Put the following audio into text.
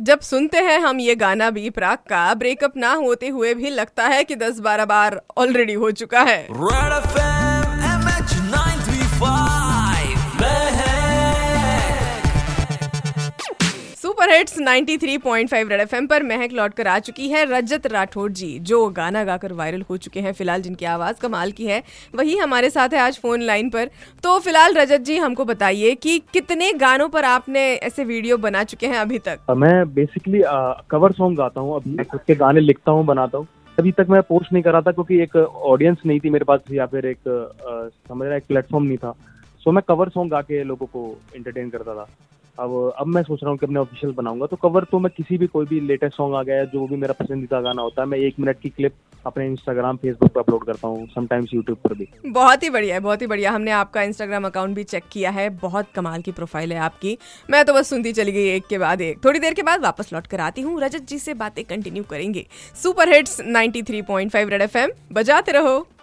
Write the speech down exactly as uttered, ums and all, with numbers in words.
जब सुनते हैं हम ये गाना भी प्राक का, ब्रेकअप ना होते हुए भी लगता है कि दस बारह बार ऑलरेडी हो चुका है। Red FM MH nine three five super hits तिरानवे पॉइंट फाइव रेड एफएम पर महक लौट कर आ चुकी है। रजत राठौड़ जी जो गाना गाकर वायरल हो चुके हैं, फिलहाल जिनकी आवाज कमाल की है, वही हमारे साथ है आज फोन लाइन पर। तो फिलहाल रजत जी हमको बताइए कि कितने गानों पर आपने ऐसे वीडियो बना चुके हैं अभी तक? मैं बेसिकली कवर सॉन्ग गाता हूँ, अभी खुद के गाने लिखता हूँ, बनाता हूँ। अभी तक मैं पोस्ट नहीं कर रहा था क्योंकि एक ऑडियंस नहीं थी मेरे पास, या फिर एक समझ रहा एक प्लेटफॉर्म नहीं था। सो मैं कवर सॉन्ग गा के लोगों को एंटरटेन करता था। अब अब मैं सोच रहा हूँ कि अपने ऑफिशियल बनाऊंगा, तो कवर तो मैं किसी भी कोई भी लेटेस्ट सॉन्ग आ गया है, जो भी मेरा पसंदीदा गाना होता है, मैं एक मिनट की क्लिप अपने इंस्टाग्राम फेसबुक पर अपलोड करता हूँ, समटाइम्स यूट्यूब पर भी। बहुत ही बढ़िया है, बहुत ही बढ़िया। हमने आपका इंस्टाग्राम अकाउंट भी चेक किया है, बहुत कमाल की प्रोफाइल है आपकी। मैं तो बस सुनती चली गई एक के बाद एक। थोड़ी देर के बाद वापस लौट कर आती हूँ, रजत जी से बातें कंटिन्यू करेंगे। सुपर हिट्स तिरानवे पॉइंट फाइव रेड एफएम बजाते रहो।